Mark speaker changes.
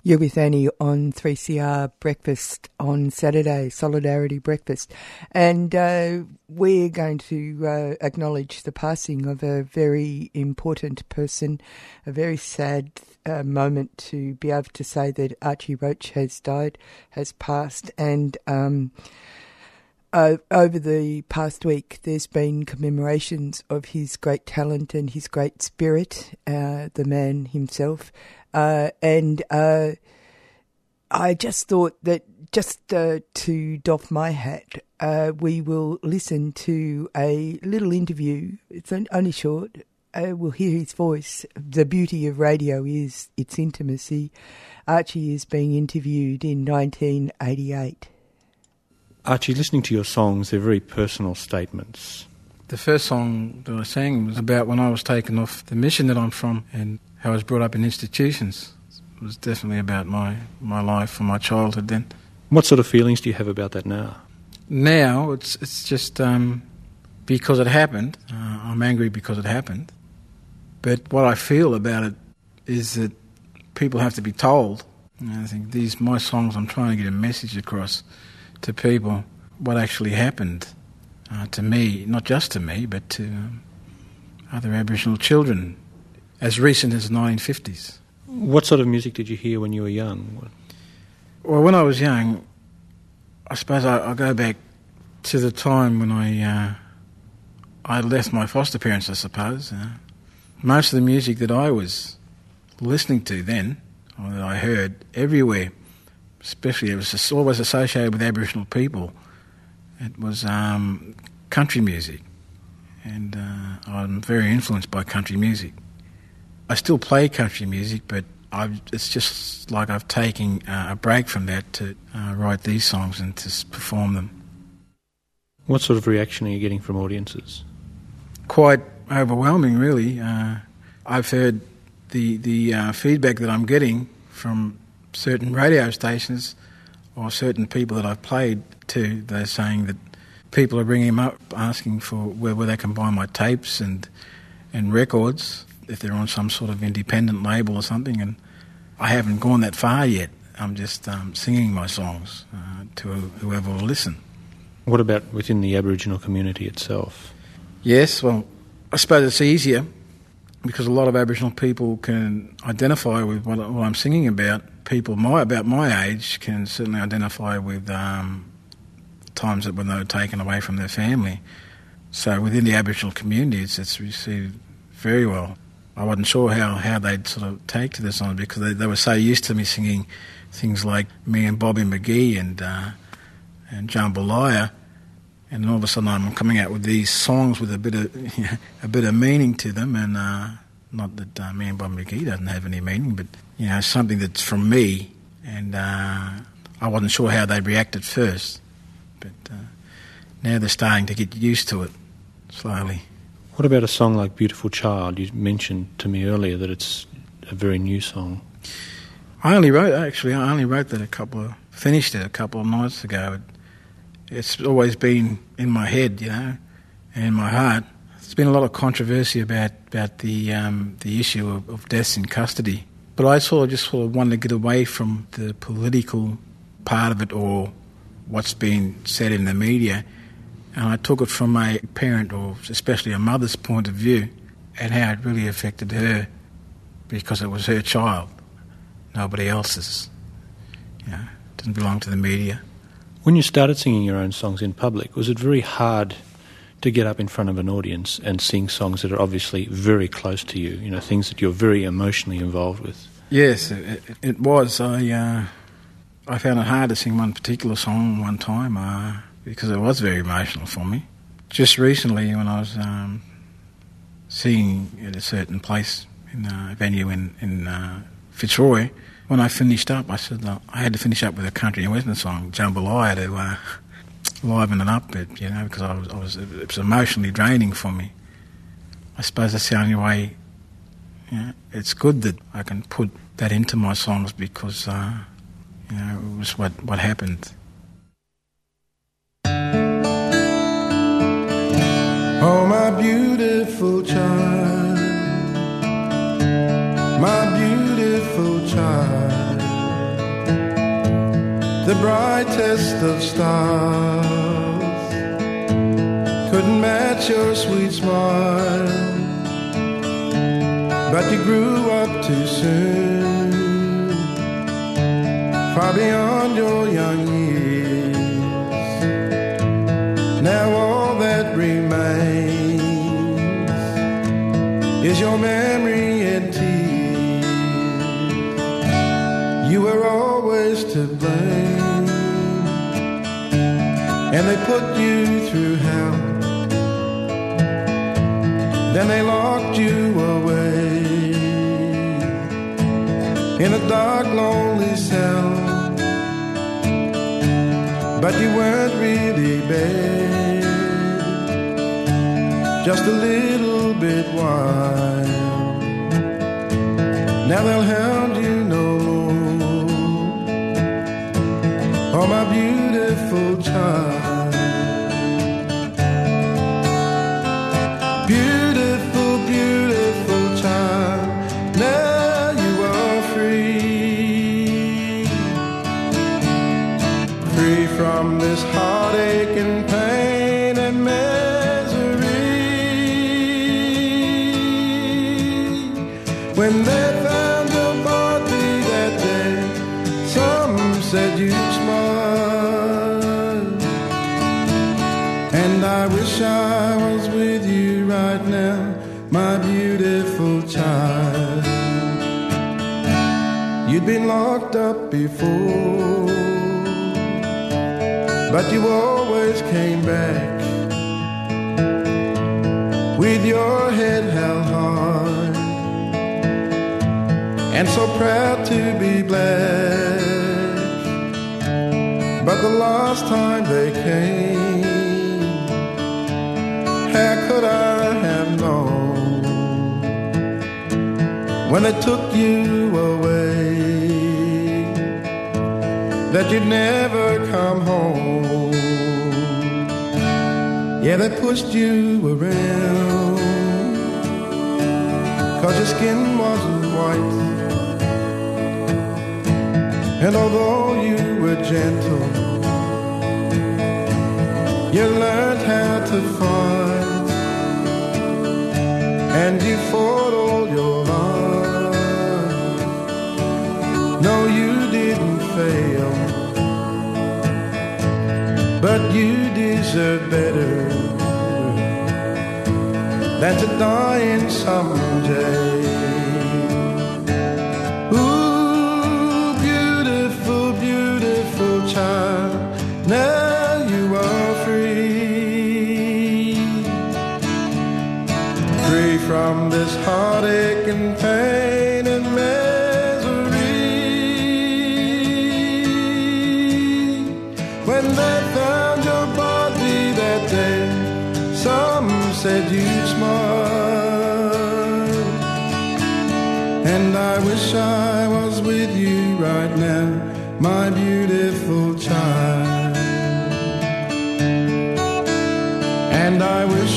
Speaker 1: You're with Annie on 3CR Breakfast on Saturday, Solidarity Breakfast. And we're going to acknowledge the passing of a very important person, a very sad moment to be able to say that Archie Roach has died, has passed. And over the past week, there's been commemorations of his great talent and his great spirit, the man himself. And I just thought that to doff my hat, we will listen to a little interview. It's only short. We'll hear his voice. The beauty of radio is its intimacy. Archie is being interviewed in 1988.
Speaker 2: Archie, listening to your songs, they're very personal statements.
Speaker 3: The first song that I sang was about when I was taken off the mission that I'm from and how I was brought up in institutions. It was definitely about my life and my childhood then.
Speaker 2: What sort of feelings do you have about that now?
Speaker 3: Now, it's just because it happened. I'm angry because it happened. But what I feel about it is that people have to be told. I think my songs, I'm trying to get a message across to people what actually happened to me, not just to me, but to other Aboriginal children, as recent as the 1950s.
Speaker 2: What sort of music did you hear when you were young?
Speaker 3: Well, when I was young, I suppose I'll go back to the time when I left my foster parents, I suppose. Most of the music that I was listening to then, or that I heard everywhere, especially it was always associated with Aboriginal people, it was country music. And I'm very influenced by country music. I still play country music, but it's just like I've taken a break from that to write these songs and to perform them.
Speaker 2: What sort of reaction are you getting from audiences?
Speaker 3: Quite overwhelming, really. I've heard the feedback that I'm getting from certain radio stations or certain people that I've played to. They're saying that people are ringing them up asking for where they can buy my tapes and records, if they're on some sort of independent label or something, and I haven't gone that far yet. I'm just singing my songs to whoever will listen.
Speaker 2: What about within the Aboriginal community itself?
Speaker 3: Yes, well, I suppose it's easier because a lot of Aboriginal people can identify with what I'm singing about. People about my age can certainly identify with times when they were taken away from their family. So within the Aboriginal community, it's received very well. I wasn't sure how they'd sort of take to the song because they were so used to me singing things like me and Bobby McGee and Jambalaya, and then all of a sudden I'm coming out with these songs with a bit of meaning to them, and not that me and Bobby McGee doesn't have any meaning, but something that's from me, and I wasn't sure how they'd react at first, but now they're starting to get used to it slowly.
Speaker 2: What about a song like Beautiful Child? You mentioned to me earlier that it's a very new song.
Speaker 3: I only wrote that finished it a couple of nights ago. It's always been in my head, and in my heart. There's been a lot of controversy about the issue of deaths in custody. But I sort of wanted to get away from the political part of it or what's been said in the media. And I took it from a parent, or especially a mother's point of view, and how it really affected her because it was her child, nobody else's. It didn't belong to the media.
Speaker 2: When you started singing your own songs in public, was it very hard to get up in front of an audience and sing songs that are obviously very close to you, things that you're very emotionally involved with?
Speaker 3: Yes, it was. I found it hard to sing one particular song one time because it was very emotional for me. Just recently, when I was singing at a certain place in a venue in Fitzroy, when I finished up, I said I had to finish up with a country and western song, Jambalaya, to liven it up a bit, because it was emotionally draining for me. I suppose that's the only way. It's good that I can put that into my songs because it was what happened.
Speaker 4: Oh, my beautiful child, my beautiful child, the brightest of stars, couldn't match your sweet smile, but you grew up too soon, far beyond your young years. Now all that remains is your memory and tears. You were always to blame, and they put you through hell. Then they locked you away in a dark, lonely cell. But you weren't really bad, just a little bit wild. Now they'll hound you no more, oh my beautiful child. Beautiful, beautiful child, now you are free, free from this heartache and pain and misery. When they found your body that day, some said you'd smile, and I wish I was with you right now, my beautiful child. You'd been locked up before, but you always came back with your head held high, and so proud to be black. But the last time they came, how could I have known, when they took you away, that you'd never come home. Yeah, they pushed you around, 'cause your skin wasn't white, and although you were gentle, you learned how to fight, and you fought all your life. No, you didn't fail, but you deserve better than to die in some day. Ooh, beautiful, beautiful child, now you are free, free from this heartache and pain and misery. When they found your body that day, some said you'd smile, and I wish I was with you right now, my beautiful child. And I wish